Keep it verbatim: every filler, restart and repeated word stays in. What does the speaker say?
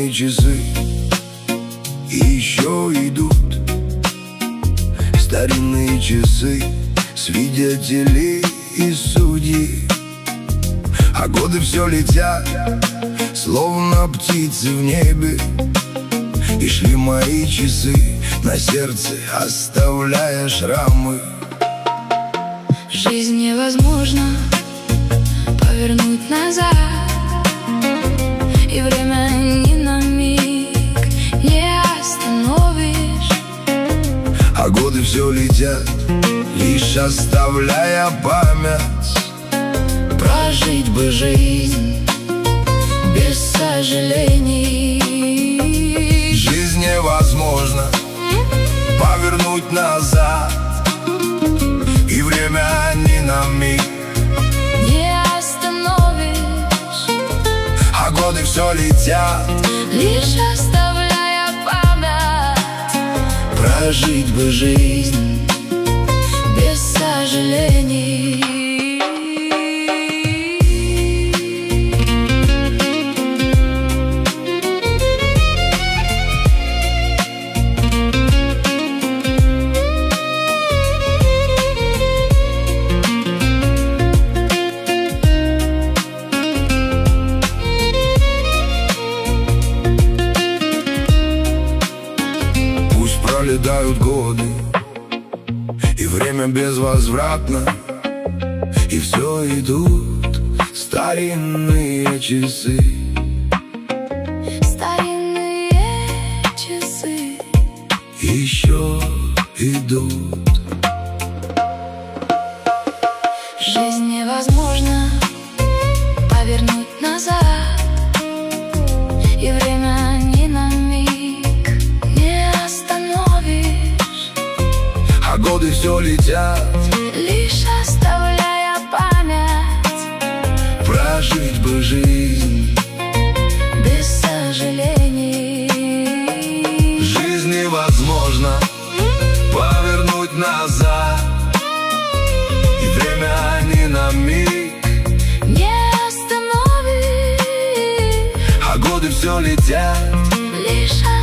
старинные часы еще идут. Старинные часы, свидетели и судьи. А годы все летят, словно птицы в небе. И шли мои часы на сердце, оставляя шрамы. Жизнь невозможно повернуть назад, и время ни на миг не остановишь. А годы все летят, лишь оставляя память. Прожить бы жизнь без сожалений. Жизнь невозможно повернуть назад, и время ни на миг не остановишь. А годы все летят, лишь оставляя память. прожить бы жизнь без сожалений. Пролетают годы, и время безвозвратно, и все идут старинные часы. Старинные часы еще идут. Жизнь невозможно повернуть назад, и время ни на миг не остановишь. А годы все летят, лишь оставляя память. прожить бы жизнь без сожалений. Жизнь невозможно повернуть назад, и время ни на миг Не остановишь. а годы все летят, Лишь